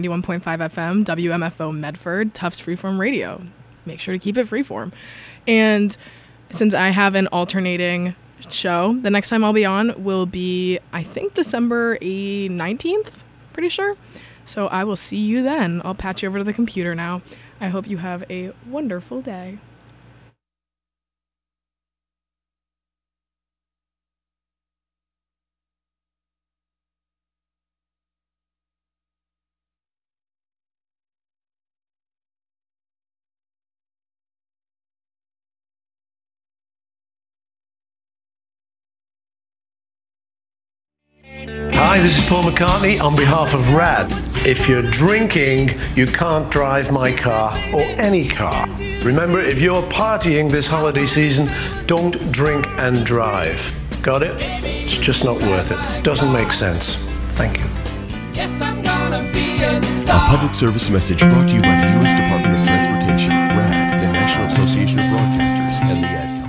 91.5 FM, WMFO Medford, Tufts Freeform Radio. Make sure to keep it freeform. And since I have an alternating show, the next time I'll be on will be, I think, December 19th, pretty sure. So I will see you then. I'll patch you over to the computer now. I hope you have a wonderful day. Hi, this is Paul McCartney on behalf of RAD. If you're drinking, you can't drive my car or any car. Remember, if you're partying this holiday season, don't drink and drive. Got it? It's just not worth it. Doesn't make sense. Thank you. Yes, I'm gonna be a star. A public service message brought to you by the U.S. Department of Transportation, RAD, the National Association of Broadcasters, and the Ad Council.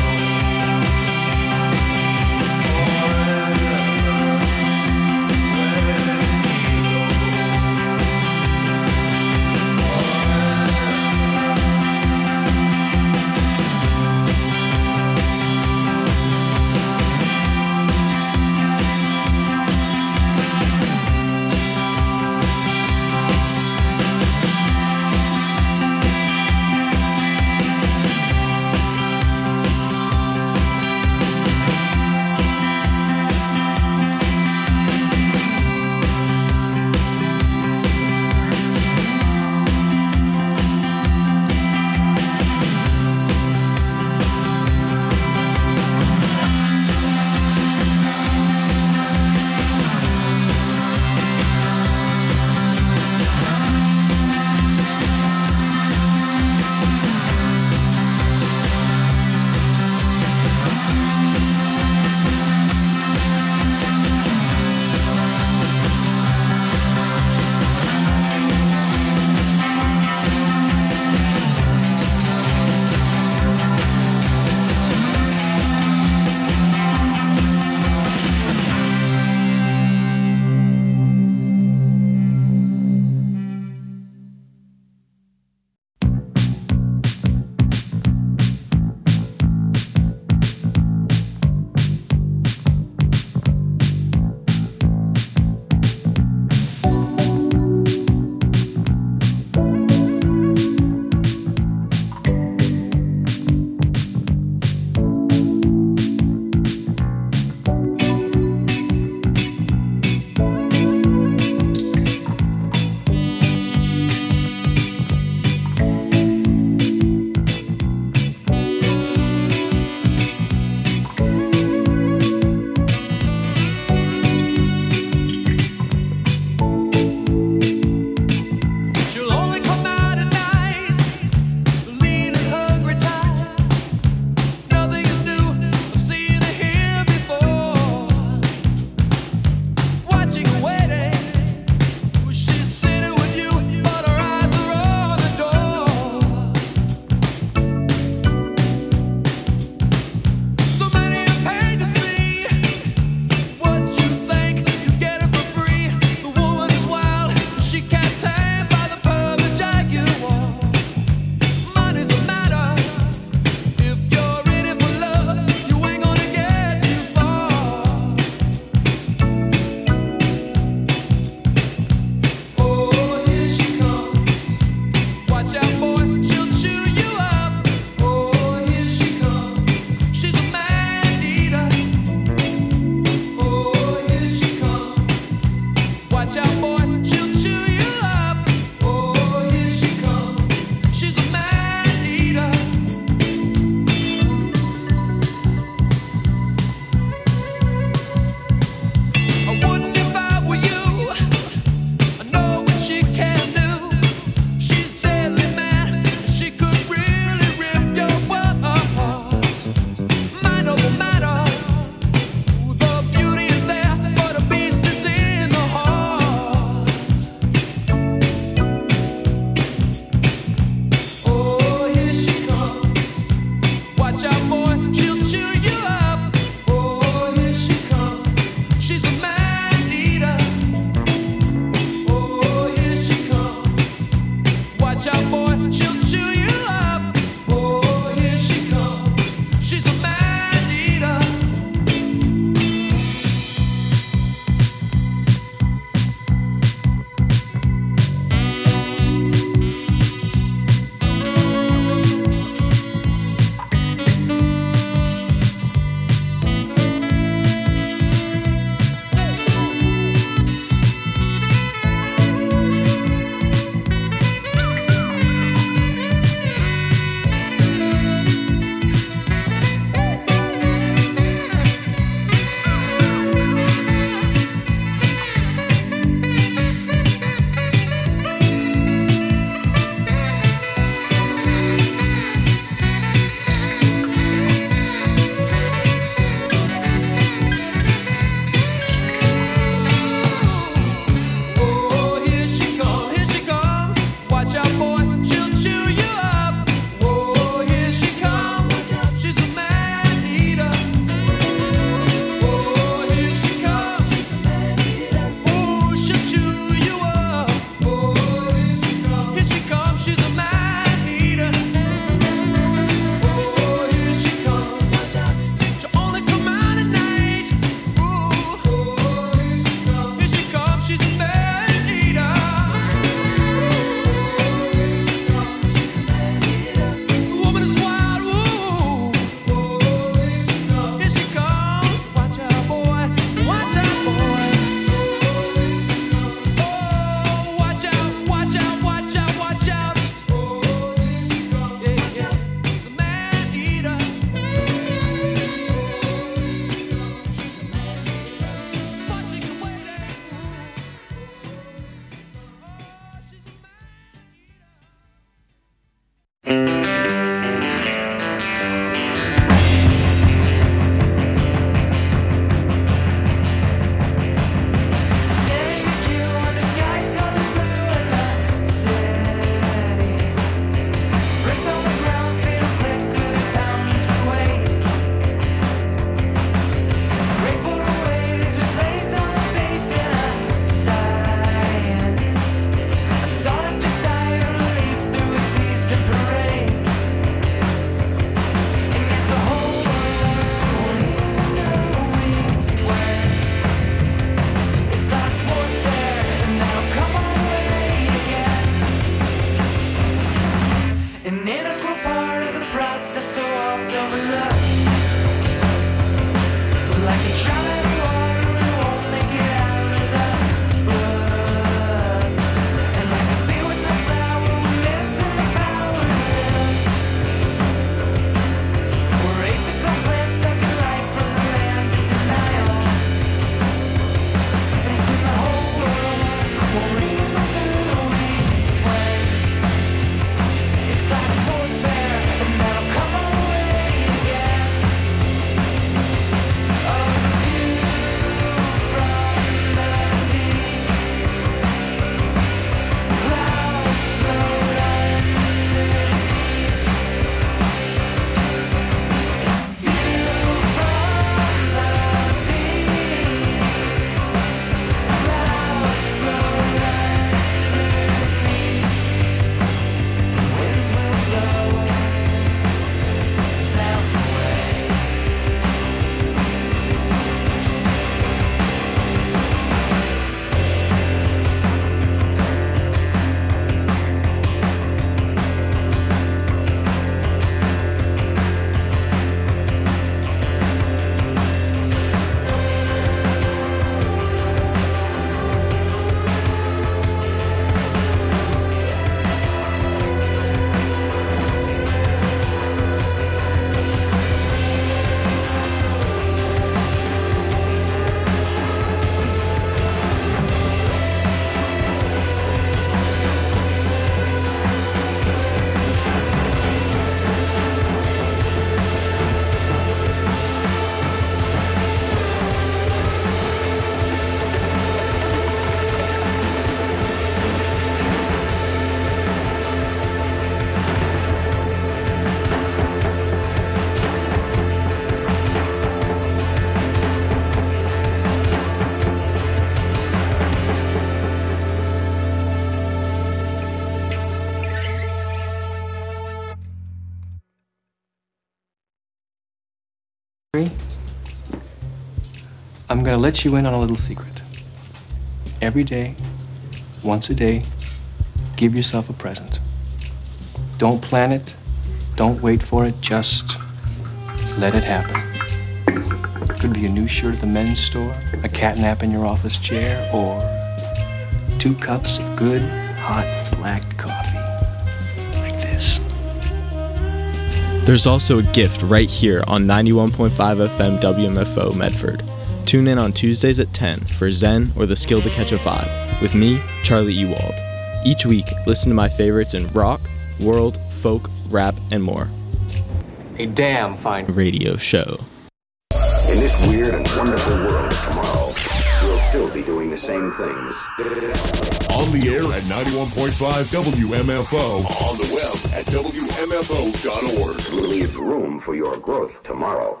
I'm gonna let you in on a little secret. Every day, once a day, give yourself a present. Don't plan it, don't wait for it, just let it happen. Could be a new shirt at the men's store, a cat nap in your office chair, or 2 cups of good, hot, black coffee. Like this. There's also a gift right here on 91.5 FM WMFO Medford. Tune in on Tuesdays at 10 for Zen or the Skill to Catch a Vibe with me, Charlie Ewald. Each week, listen to my favorites in rock, world, folk, rap, and more. A damn fine Radio show. In this weird and wonderful world of tomorrow, we'll still be doing the same things. On the air at 91.5 WMFO. On the web at WMFO.org. Leave room for your growth tomorrow.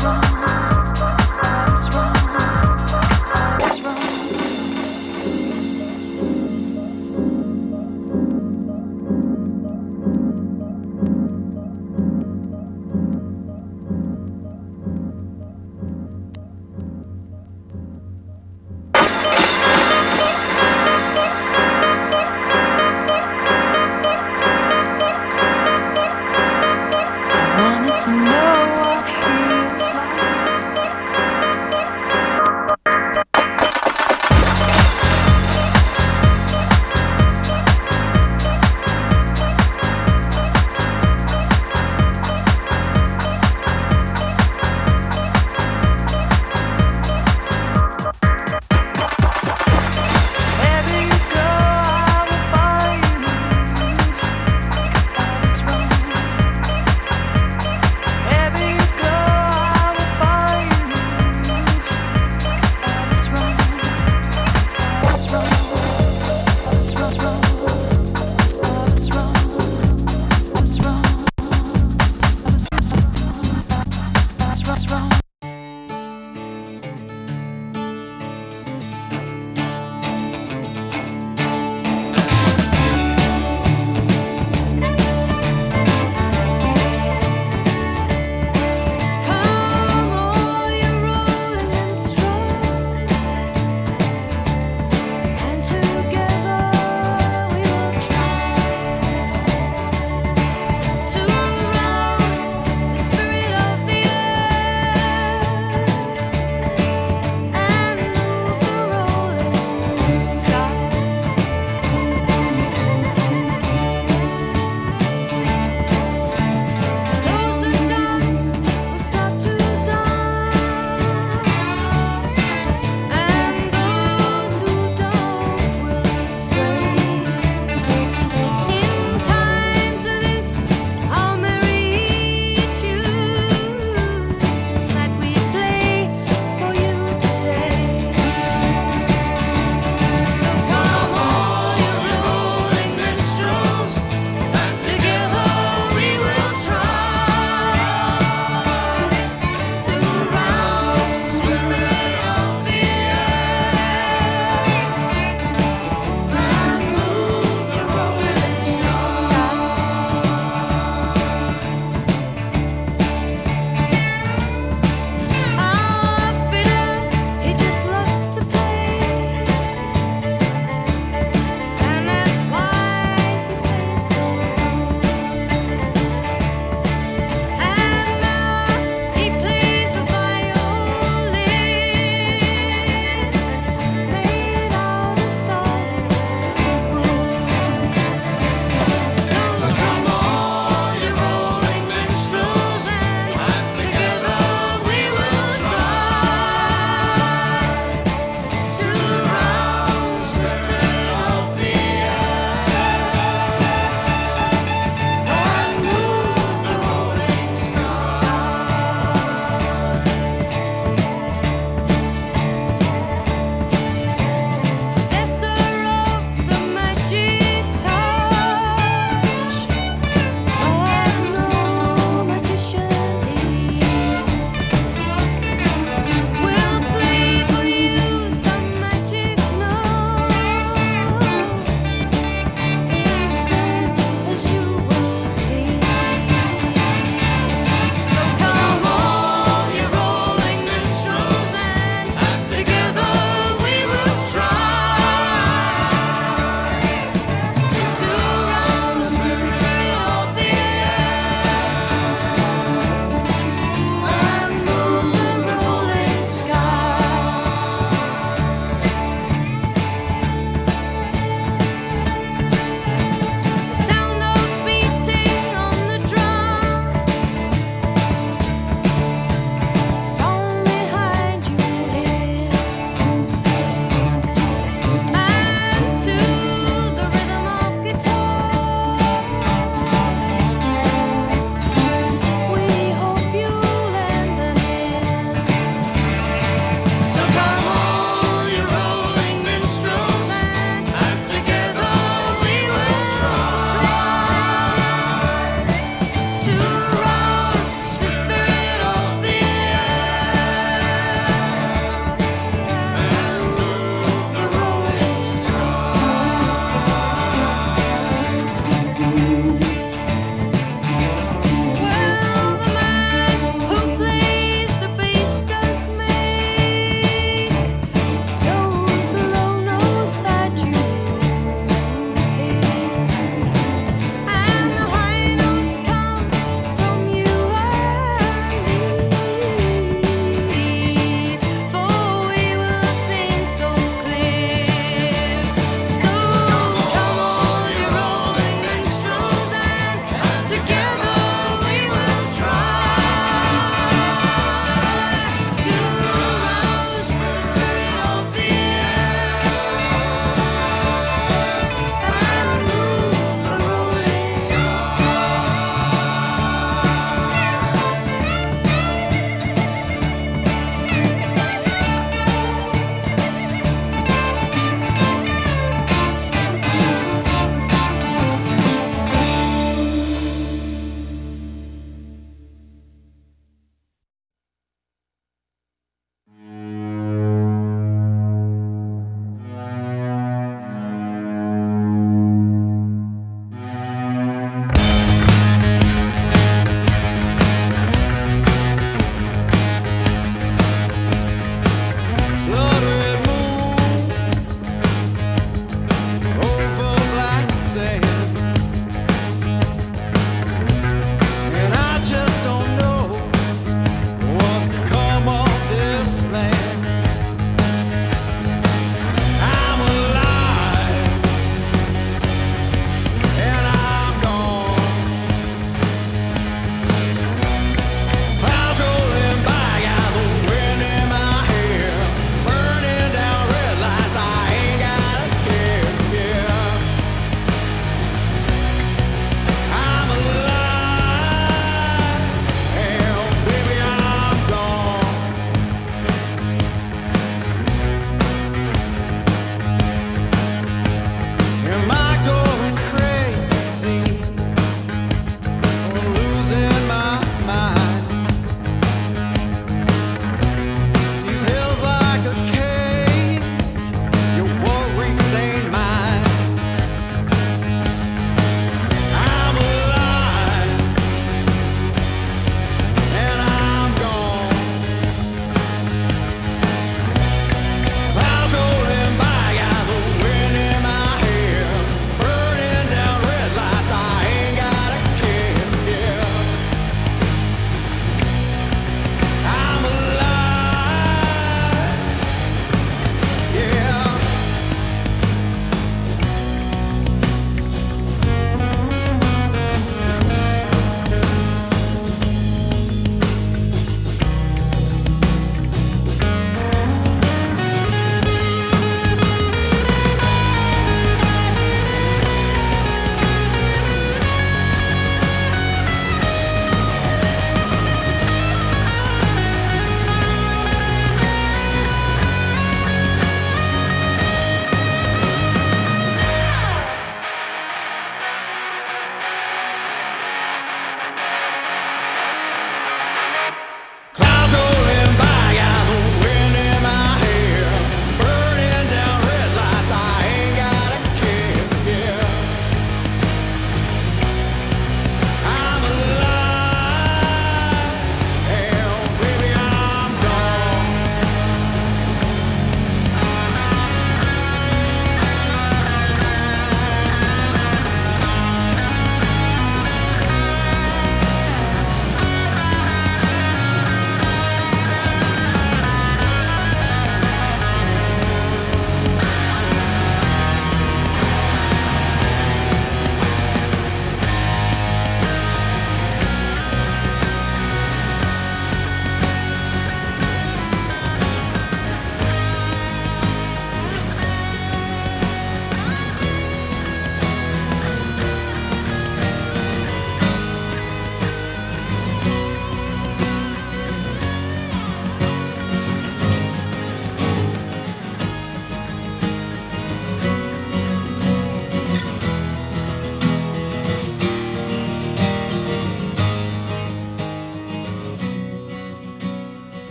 To know what he was like.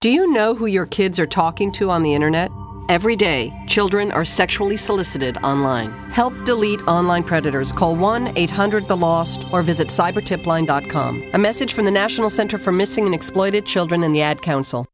Do you know who your kids are talking to on the internet? Every day, children are sexually solicited online. Help delete online predators. Call 1-800-THE-LOST or visit cybertipline.com. A message from the National Center for Missing and Exploited Children and the Ad Council.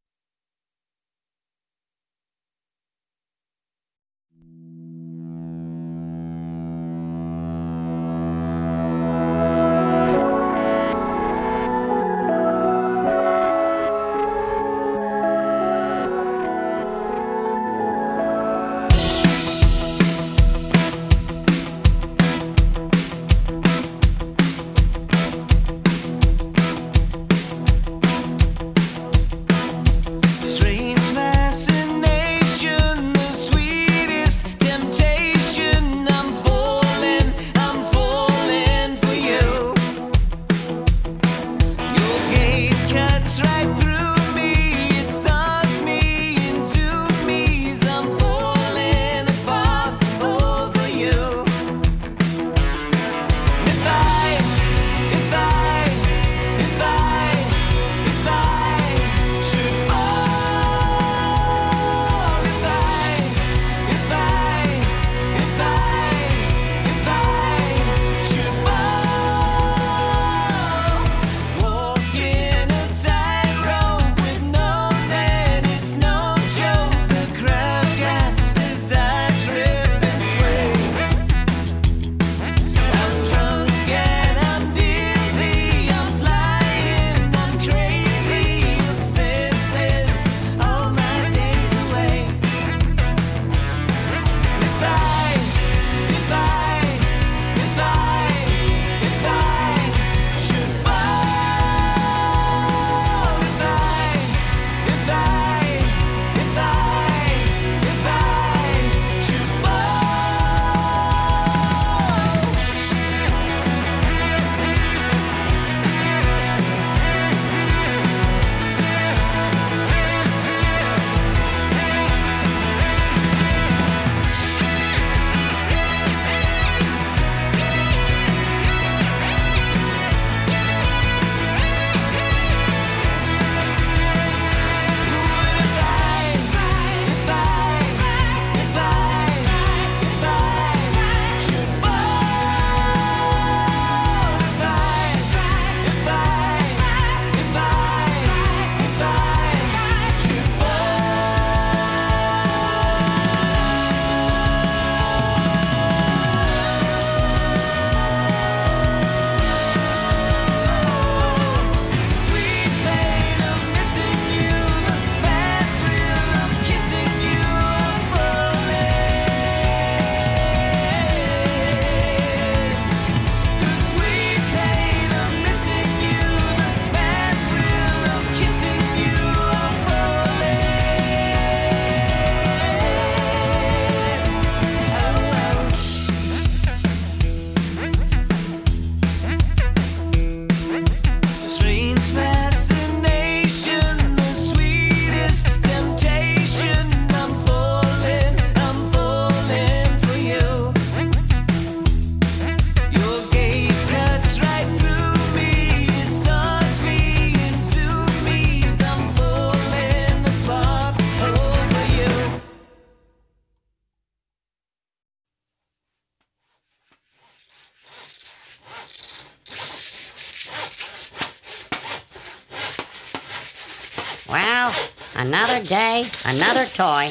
Well, another day, another toy.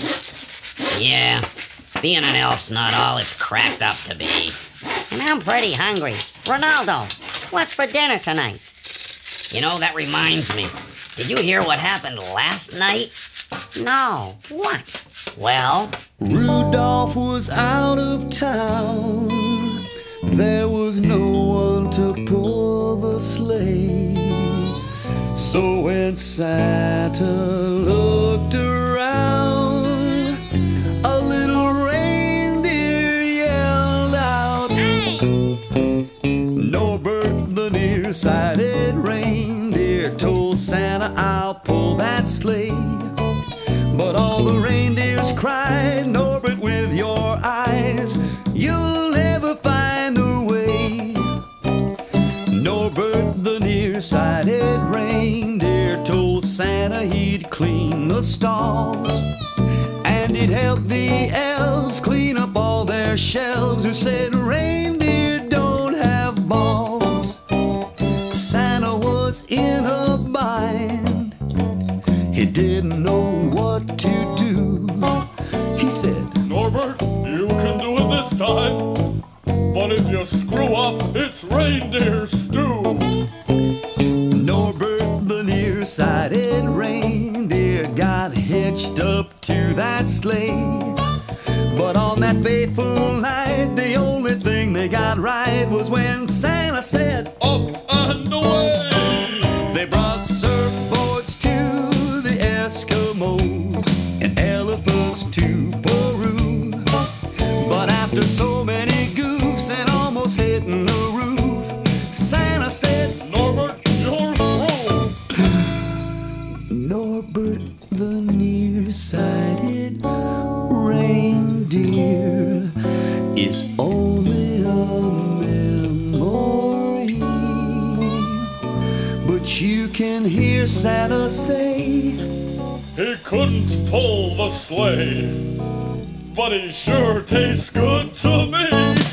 Yeah, being an elf's not all it's cracked up to be. And I'm pretty hungry. Ronaldo, what's for dinner tonight? You know, that reminds me. Did you hear what happened last night? No. What? Well, Rudolph was out of town. There was no one to pull the sleigh. So when Santa looked around, a little reindeer yelled out, "Hey!" Norbert, the nearsighted reindeer, told Santa, "I'll pull that sleigh." But all the reindeers cried, "Norbert, with your eyes, you'll never find the way." Norbert, the nearsighted reindeer, told Santa, he'd clean the stalls, and he'd help the elves clean up all their shelves who said reindeer don't have balls. Santa was in a bind, he didn't know what to do. He said, Norbert, you can do it this time, but if you screw up, it's reindeer stew. Norbert, the nearsighted reindeer, got hitched up to that sleigh. But on that fateful night, the only thing they got right was when Santa said, up and away. They brought surfboards to the Eskimos and elephants to Peru. But after so many goofs and almost hitting the roof, Santa said, Norbert, you're through. Norbert, the nearsighted reindeer, is only a memory. But you can hear Santa say, he couldn't pull the sleigh, but he sure tastes good to me.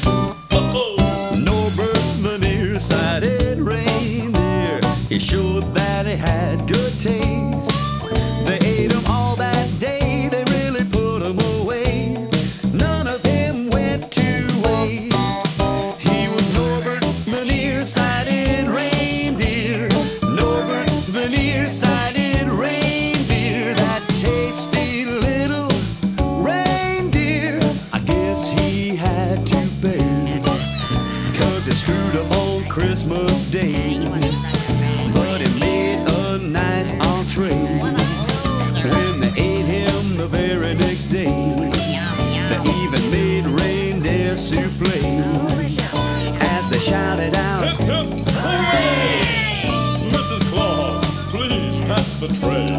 Norbert, the nearsighted reindeer, he showed that he had good taste. They ate him all that day, they really put him away. None of him went to waste. He was Norbert, the nearsighted reindeer. Norbert, the nearsighted reindeer. That tasty little reindeer, I guess he had to bear, 'cause he screwed up on Christmas Day. But he made a nice entree when they ate him the very next day. They even made reindeer souffle as they shouted out, hip, hip, hooray! Mrs. Claus, please pass the tray.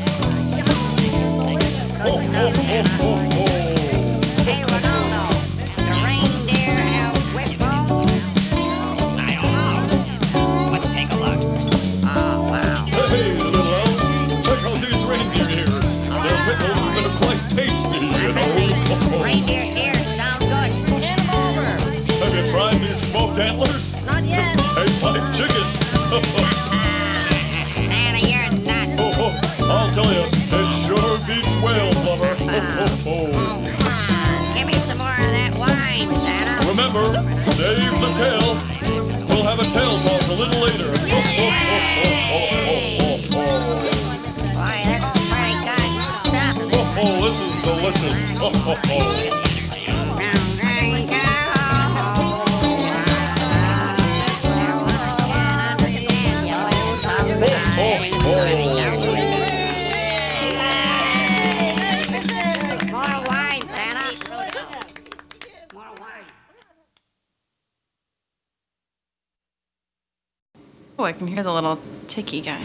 Ho, ho, ho, ho, ho. Hey, Ronaldo, the reindeer have wishbones? I don't know. Let's take a look. Oh, wow. Hey, little elves, check out these reindeer ears. They're pickled and they're quite tasty, you know. These reindeer ears sound good. Hand them over. Have you tried these smoked antlers? Not yet. Tastes like chicken. Santa, you're nuts. Ho, ho. I'll tell you, it sure beats whale blubber. Ho, ho, ho. Come on, give me some more of that wine, Santa. Remember, save the tail. We'll have a tail toss a little later. Ho, ho, ho, ho, ho, ho, ho. Boy, that's pretty good stuff. Ho, ho, this is delicious. Ho, ho, ho. More wine, Santa. More wine. Oh, I can hear the little ticky guy.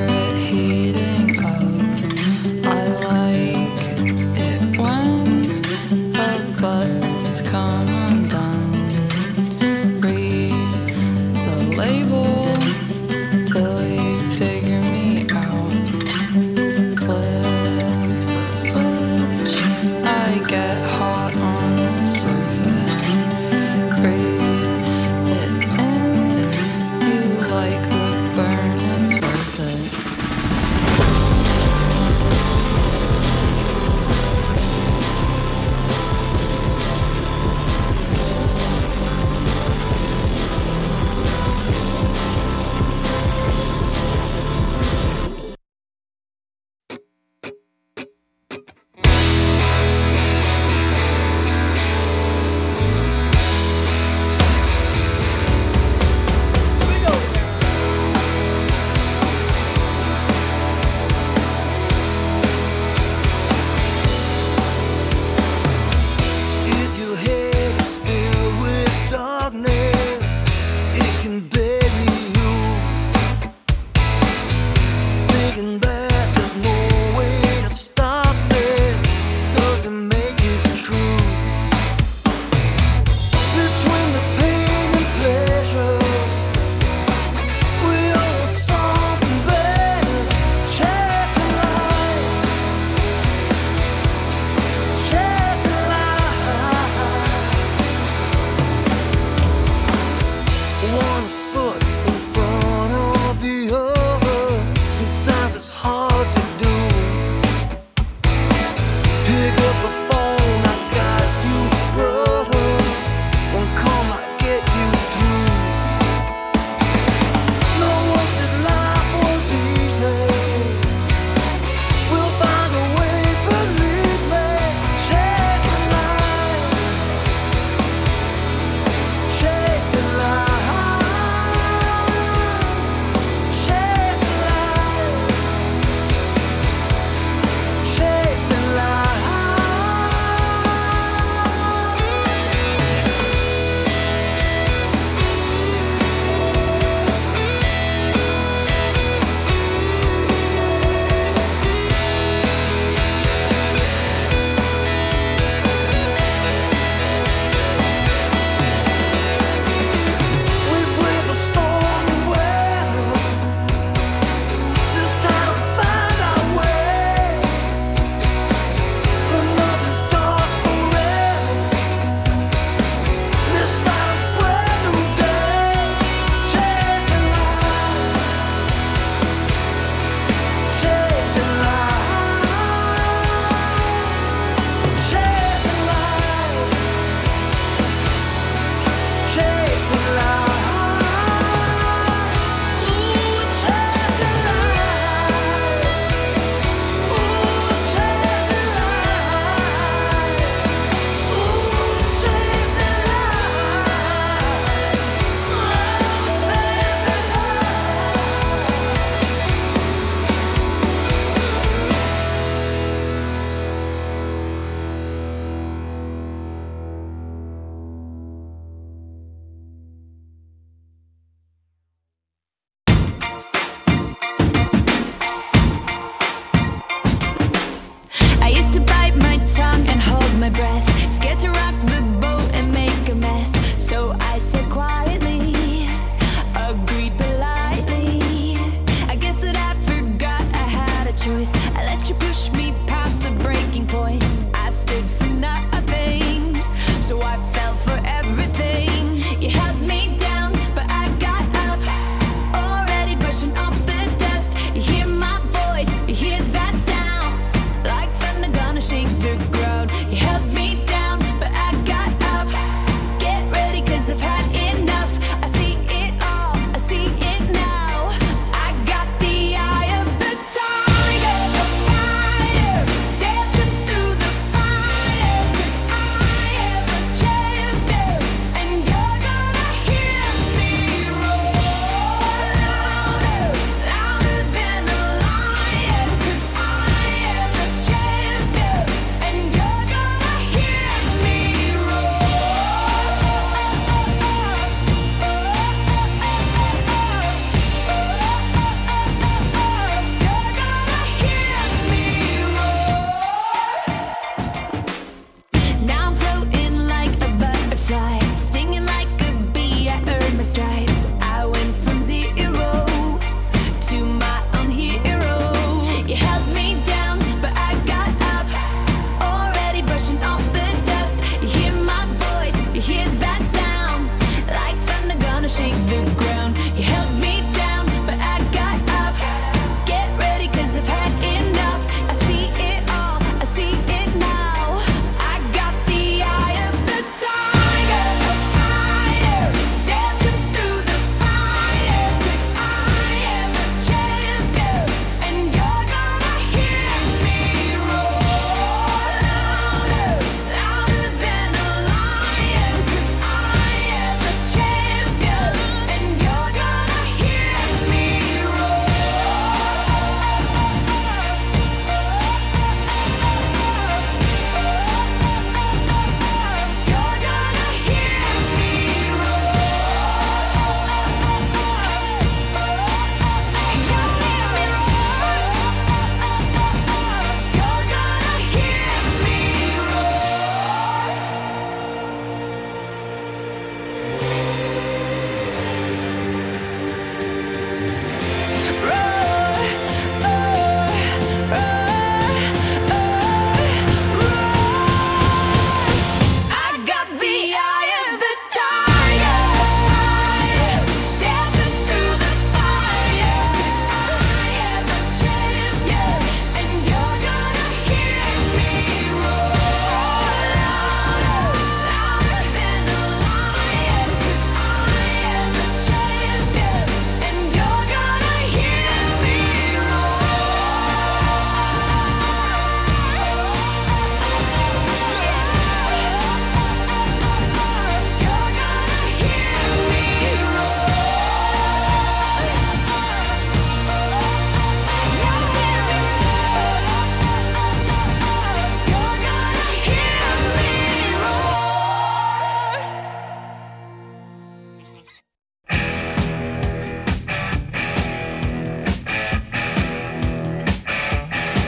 Heating up. I like it when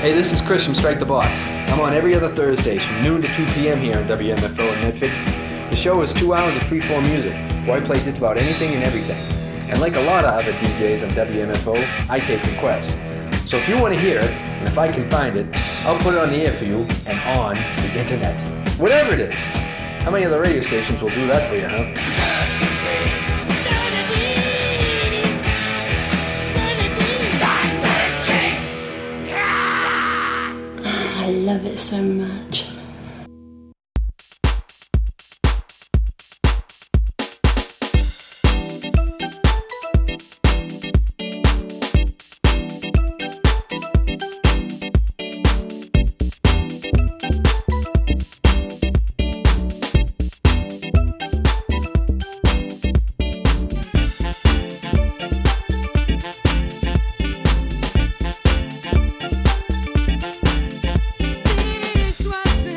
Hey, this is Chris from Strike the Box. I'm on every other Thursdays from noon to 2 p.m. here on WMFO in Medford. The show is 2 hours of freeform music, where I play just about anything and everything. And like a lot of other DJs on WMFO, I take requests. So if you want to hear it, and if I can find it, I'll put it on the air for you and on the internet. Whatever it is. How many other radio stations will do that for you, huh? I love it so much. This was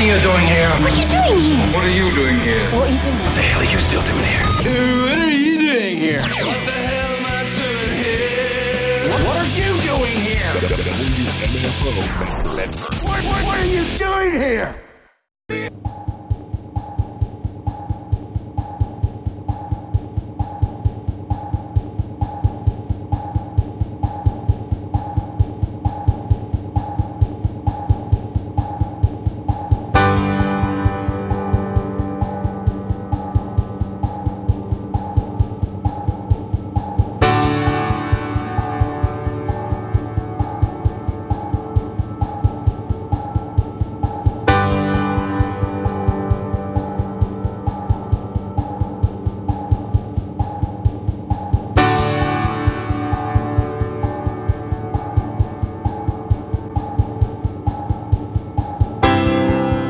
are you doing here? What are you doing here? What are you doing here? What are you doing? What the hell are you still doing here? Dude, what are you doing here? What the hell am I doing here? What are you doing here? WMFO Medford. What are you doing here?